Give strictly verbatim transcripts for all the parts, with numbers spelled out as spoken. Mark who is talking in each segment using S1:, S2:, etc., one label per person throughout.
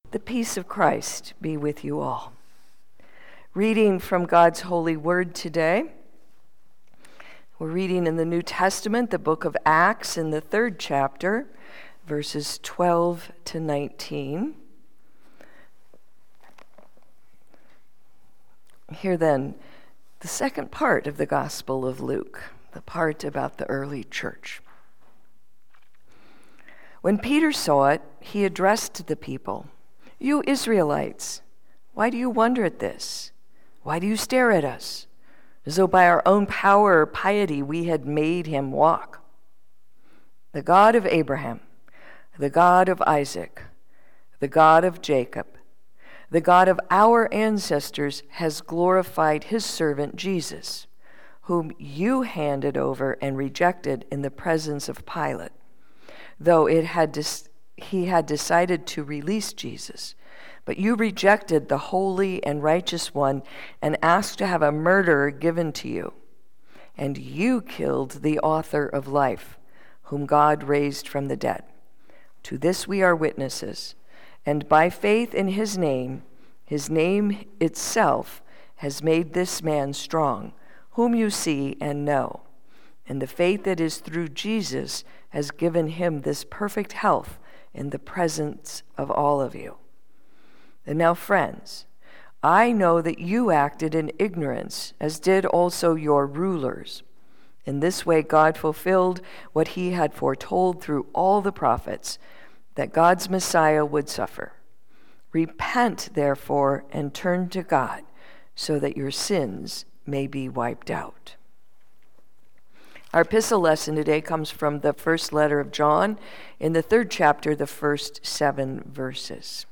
S1: The peace of Christ be with you all. Reading from God's holy word today. We're reading in the New Testament, the book of Acts, in the third chapter, verses twelve to nineteen. Here then, the second part of the Gospel of Luke, the part about the early church. When Peter saw it, he addressed the people. "You Israelites, why do you wonder at this? Why do you stare at us, as though by our own power or piety we had made him walk? The God of Abraham, the God of Isaac, the God of Jacob, the God of our ancestors has glorified his servant Jesus, whom you handed over and rejected in the presence of Pilate, though it had dis- he had decided to release Jesus. But you rejected the holy and righteous one and asked to have a murderer given to you. And you killed the author of life, whom God raised from the dead. To this we are witnesses. And by faith in his name, his name itself has made this man strong, whom you see and know. And the faith that is through Jesus has given him this perfect health in the presence of all of you. And now, friends, I know that you acted in ignorance, as did also your rulers. In this way, God fulfilled what he had foretold through all the prophets, that God's Messiah would suffer. Repent, therefore, and turn to God, so that your sins may be wiped out." Our epistle lesson today comes from the first letter of John, in the third chapter, the first seven verses.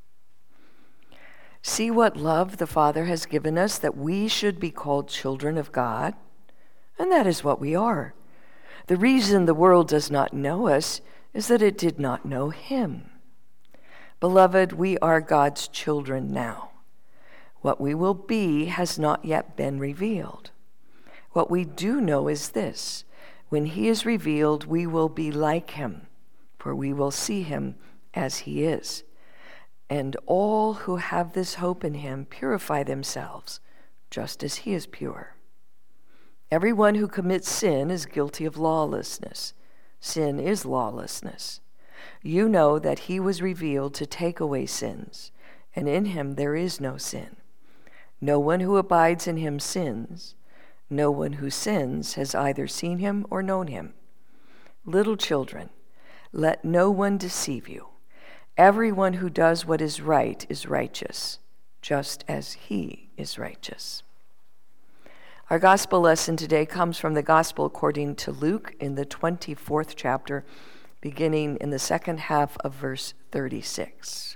S1: "See what love the Father has given us, that we should be called children of God, and that is what we are. The reason the world does not know us is that it did not know him. Beloved, we are God's children now. What we will be has not yet been revealed. What we do know is this: when he is revealed, we will be like him, for we will see him as he is. And all who have this hope in him purify themselves, just as he is pure. Everyone who commits sin is guilty of lawlessness. Sin is lawlessness. You know that he was revealed to take away sins, and in him there is no sin. No one who abides in him sins. No one who sins has either seen him or known him. Little children, let no one deceive you. Everyone who does what is right is righteous, just as he is righteous." Our gospel lesson today comes from the Gospel according to Luke in the twenty-fourth chapter, beginning in the second half of verse thirty-six.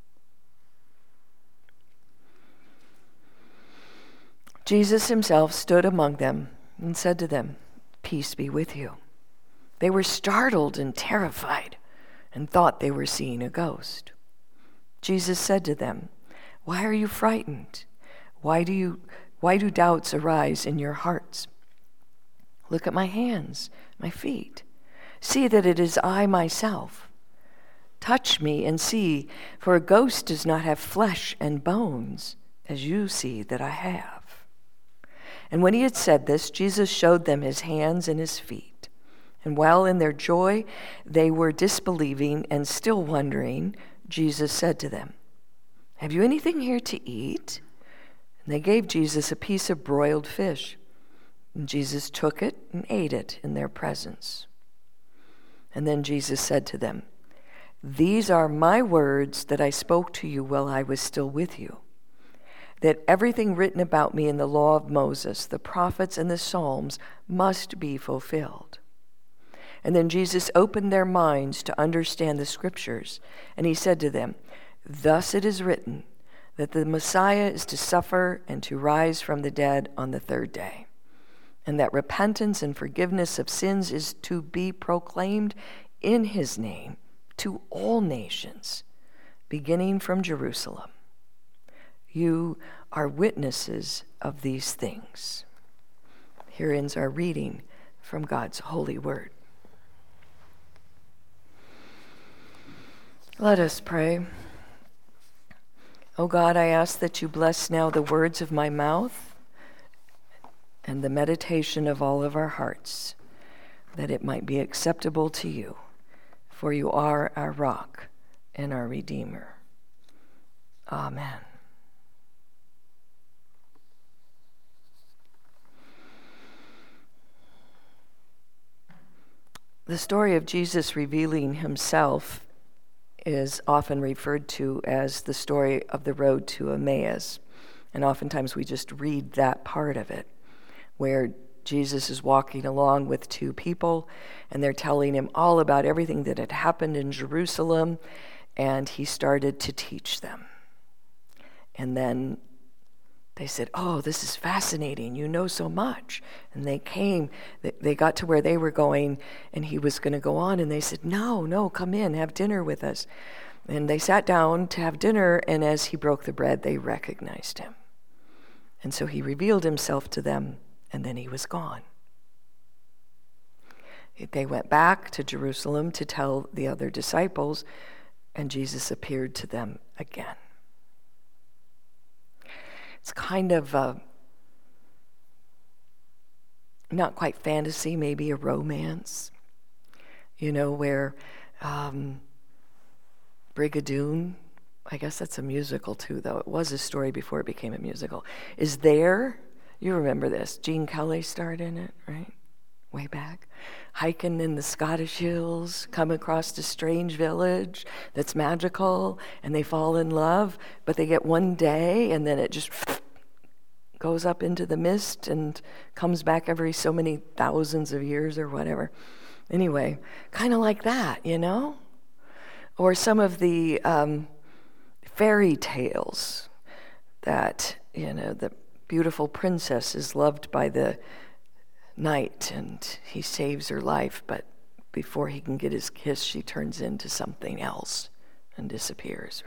S1: Jesus himself stood among them and said to them, "Peace be with you." They were startled and terrified and thought they were seeing a ghost. Jesus said to them, "Why are you frightened? Why do you, why do doubts arise in your hearts? Look at my hands, my feet. See that it is I myself. Touch me and see, for a ghost does not have flesh and bones, as you see that I have." And when he had said this, Jesus showed them his hands and his feet. And while in their joy they were disbelieving and still wondering, Jesus said to them, "Have you anything here to eat?" And they gave Jesus a piece of broiled fish. And Jesus took it and ate it in their presence. And then Jesus said to them, "These are my words that I spoke to you while I was still with you, that everything written about me in the law of Moses, the prophets, and the Psalms must be fulfilled." And then Jesus opened their minds to understand the scriptures, and he said to them, "Thus it is written, that the Messiah is to suffer and to rise from the dead on the third day, and that repentance and forgiveness of sins is to be proclaimed in his name to all nations, beginning from Jerusalem. You are witnesses of these things." Here ends our reading from God's holy word. Let us pray. O God, I ask that you bless now the words of my mouth and the meditation of all of our hearts, that it might be acceptable to you, for you are our rock and our Redeemer. Amen. The story of Jesus revealing himself is often referred to as the story of the road to Emmaus. And oftentimes we just read that part of it, where Jesus is walking along with two people, and they're telling him all about everything that had happened in Jerusalem, and he started to teach them. And then they said, oh, this is fascinating. You know so much. And they came, they got to where they were going, and he was going to go on. And they said, no, no, come in, have dinner with us. And they sat down to have dinner, and as he broke the bread, they recognized him. And so he revealed himself to them, and then he was gone. They went back to Jerusalem to tell the other disciples, and Jesus appeared to them again. It's kind of a, not quite fantasy, maybe a romance, you know, where um, Brigadoon, I guess that's a musical too, though. It was a story before it became a musical, is there. You remember this. Gene Kelly starred in it, right? Way back. Hiking in the Scottish hills, come across a strange village that's magical, and they fall in love, but they get one day, and then it just goes up into the mist and comes back every so many thousands of years or whatever. Anyway, kind of like that, you know? Or some of the um, fairy tales that, you know, the beautiful princess is loved by the knight and he saves her life, but before he can get his kiss, she turns into something else and disappears.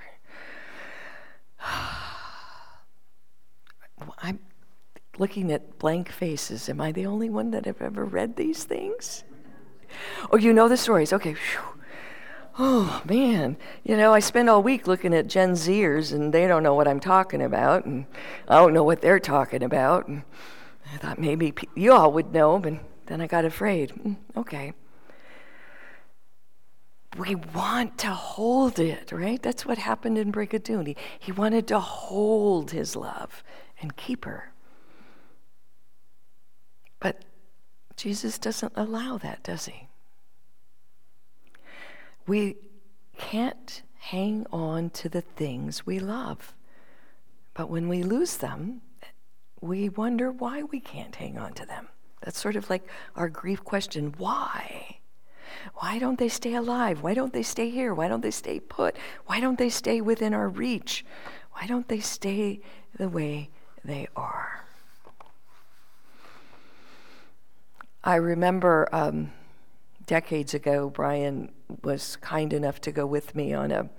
S1: I'm looking at blank faces. Am I the only one that have ever read these things? Oh, you know the stories. Okay. Whew. Oh, man. You know, I spend all week looking at Gen Zers, and they don't know what I'm talking about, and I don't know what they're talking about. And I thought maybe pe- you all would know, but then I got afraid. Mm, okay. We want to hold it, right? That's what happened in Brigadoon. He, he wanted to hold his love and keep her. But Jesus doesn't allow that, does he? We can't hang on to the things we love. But when we lose them, we wonder why we can't hang on to them. That's sort of like our grief question. Why? Why don't they stay alive? Why don't they stay here? Why don't they stay put? Why don't they stay within our reach? Why don't they stay the way they are? I remember um, decades ago, Brian was kind enough to go with me on a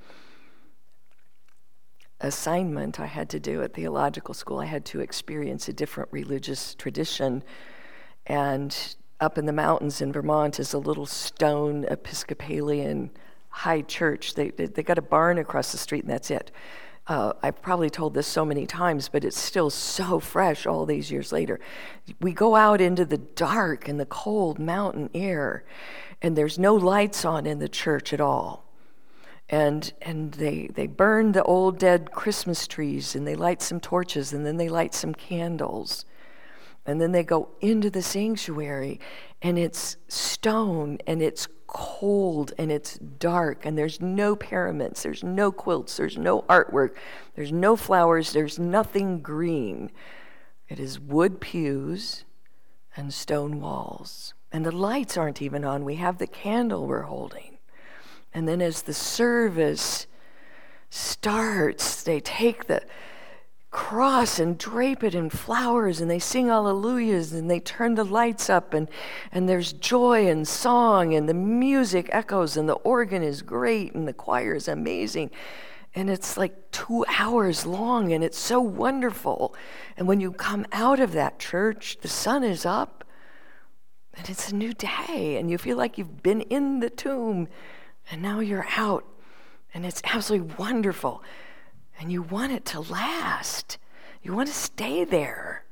S1: assignment I had to do at theological school. I had to experience a different religious tradition. And up in the mountains in Vermont is a little stone Episcopalian high church. They, they, they got a barn across the street, and that's it. Uh, I've probably told this so many times, but it's still so fresh all these years later. We go out into the dark and the cold mountain air, and there's no lights on in the church at all. And and they, they burn the old dead Christmas trees, and they light some torches, and then they light some candles. And then they go into the sanctuary, and it's stone, and it's cold, and it's dark, and there's no paraments, there's no quilts, there's no artwork, there's no flowers, there's nothing green. It is wood pews and stone walls. And the lights aren't even on. We have the candle we're holding. And then as the service starts, they take the cross and drape it in flowers, and they sing hallelujahs, and they turn the lights up, and, and there's joy and song, and the music echoes, and the organ is great, and the choir is amazing. And it's like two hours long, and it's so wonderful. And when you come out of that church, the sun is up, and it's a new day, and you feel like you've been in the tomb, and now you're out, and it's absolutely wonderful. and you want it to last. You want to stay there.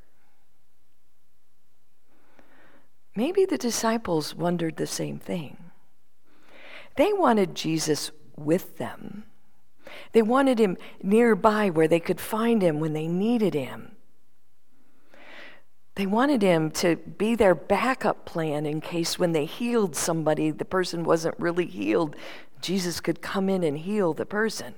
S1: Maybe the disciples wondered the same thing. They wanted Jesus with them. They wanted him nearby where they could find him when they needed him. They wanted him to be their backup plan in case when they healed somebody, the person wasn't really healed. Jesus could come in and heal the person.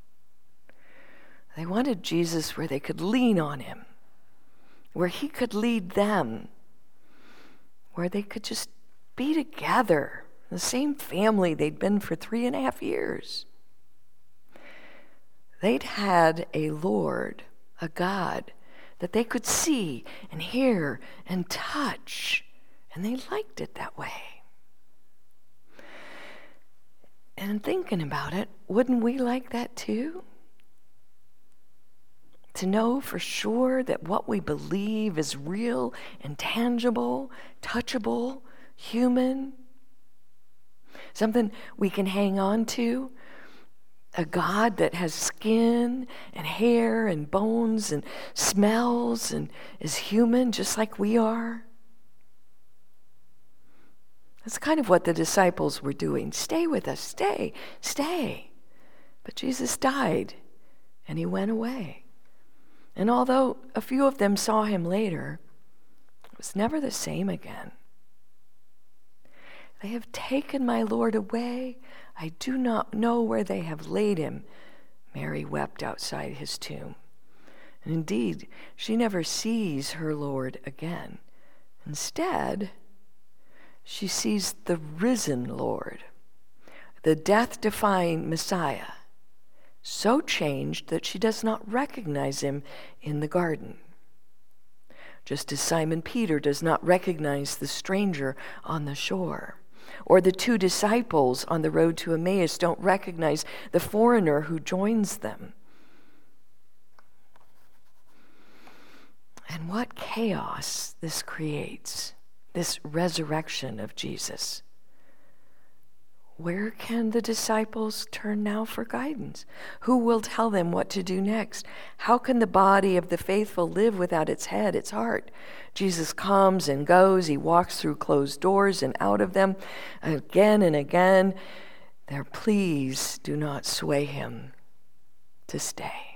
S1: They wanted Jesus where they could lean on him, where he could lead them, where they could just be together, the same family they'd been for three and a half years. They'd had a Lord, a God, that they could see and hear and touch, and they liked it that way. And thinking about it, wouldn't we like that too? To know for sure that what we believe is real and tangible, touchable, human, something we can hang on to, a God that has skin and hair and bones and smells and is human just like we are. That's kind of what the disciples were doing. Stay with us, stay, stay. But Jesus died and he went away. And although a few of them saw him later, it was never the same again. They have taken my Lord away. I do not know where they have laid him. Mary wept outside his tomb. And indeed, she never sees her Lord again. Instead, she sees the risen Lord, the death-defying Messiah, so changed that she does not recognize him in the garden. Just as Simon Peter does not recognize the stranger on the shore, or the two disciples on the road to Emmaus don't recognize the foreigner who joins them. And what chaos this creates, this resurrection of Jesus. Where can the disciples turn now for guidance? Who will tell them what to do next? How can the body of the faithful live without its head, its heart? Jesus comes and goes. He walks through closed doors and out of them again and again. Their pleas do not sway him to stay.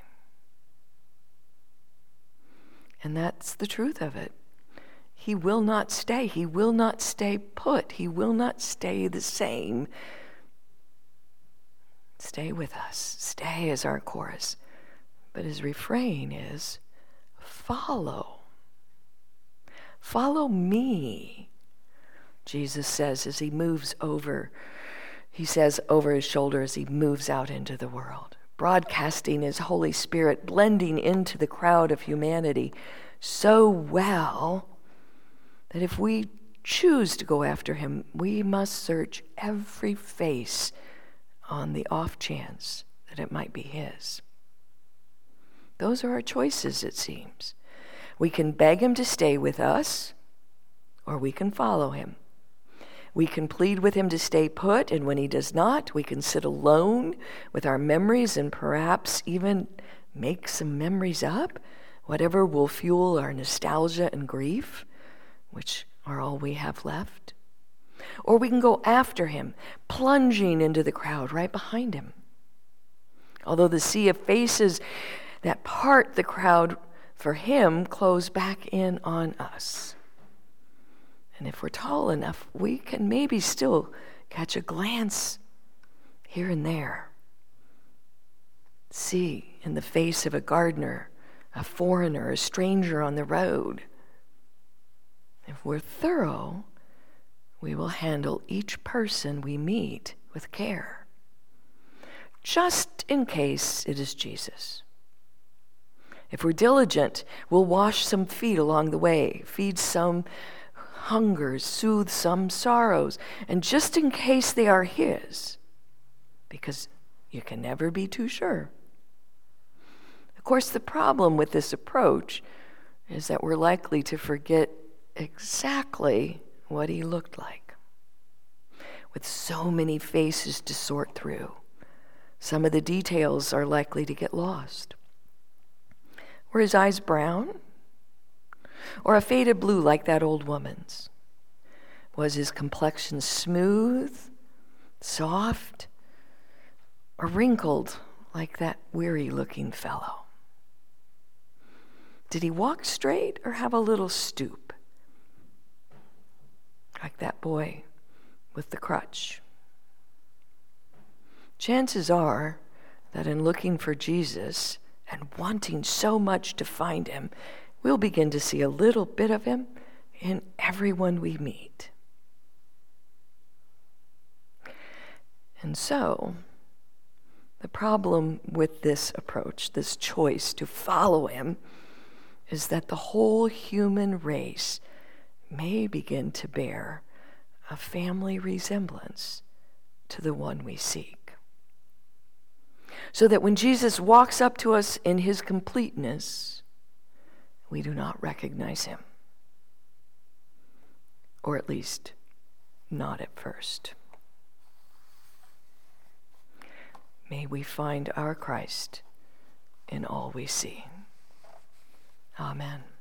S1: And that's the truth of it. He will not stay. He will not stay put. He will not stay the same. Stay with us. Stay is our chorus. But his refrain is, follow. Follow me, Jesus says as he moves over. He says over his shoulder as he moves out into the world, broadcasting his Holy Spirit, blending into the crowd of humanity so well that if we choose to go after him, we must search every face on the off chance that it might be his. Those are our choices, it seems. We can beg him to stay with us, or we can follow him. We can plead with him to stay put, and when he does not, we can sit alone with our memories and perhaps even make some memories up, whatever will fuel our nostalgia and grief, which are all we have left. Or we can go after him, plunging into the crowd right behind him. Although the sea of faces that part the crowd for him close back in on us. And if we're tall enough, we can maybe still catch a glance here and there. See in the face of a gardener, a foreigner, a stranger on the road. If we're thorough, we will handle each person we meet with care, just in case it is Jesus. If we're diligent, we'll wash some feet along the way, feed some hungers, soothe some sorrows, and just in case they are his, because you can never be too sure. Of course, the problem with this approach is that we're likely to forget exactly what he looked like. With so many faces to sort through, Some of the details are likely to get lost. Were his eyes brown? Or a faded blue like that old woman's? Was his complexion smooth, soft, or wrinkled like that weary-looking fellow? Did he walk straight or have a little stoop, like that boy with the crutch? Chances are that in looking for Jesus and wanting so much to find him, we'll begin to see a little bit of him in everyone we meet. And so, the problem with this approach, this choice to follow him, is that the whole human race may begin to bear a family resemblance to the one we seek. So that when Jesus walks up to us in his completeness, we do not recognize him. Or at least, not at first. May we find our Christ in all we see. Amen.